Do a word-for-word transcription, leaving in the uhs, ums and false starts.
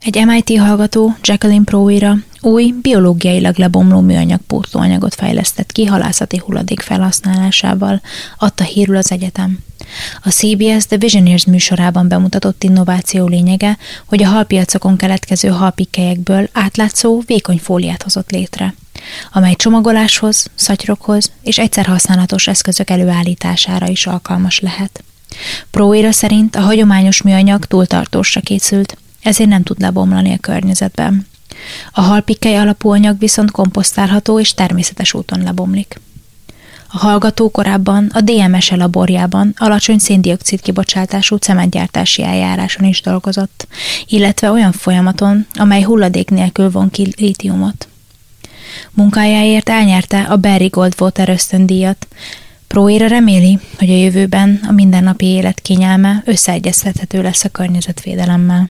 Egy em i té hallgató, Jacqueline Prowira, új, biológiailag lebomló műanyag pótlóanyagot fejlesztett ki halászati hulladék felhasználásával, adta hírül az egyetem. A cé bé es The Visioneers műsorában bemutatott innováció lényege, hogy a halpiacokon keletkező halpikkelyekből átlátszó, vékony fóliát hozott létre, amely csomagoláshoz, szatyrokhoz és egyszer használatos eszközök előállítására is alkalmas lehet. Prowira szerint a hagyományos műanyag túl tartósra készült, ezért nem tud lebomlani a környezetben. A halpikkely alapú anyag viszont komposztálható és természetes úton lebomlik. A hallgató korábban a dé em es e laborjában alacsony szén-dioxid kibocsátású cementgyártási eljáráson is dolgozott, illetve olyan folyamaton, amely hulladék nélkül von ki lítiumot. Munkájáért elnyerte a Barry Goldwater ösztöndíjat. Prowira reméli, hogy a jövőben a mindennapi élet kényelme összeegyeztethető lesz a környezetvédelemmel.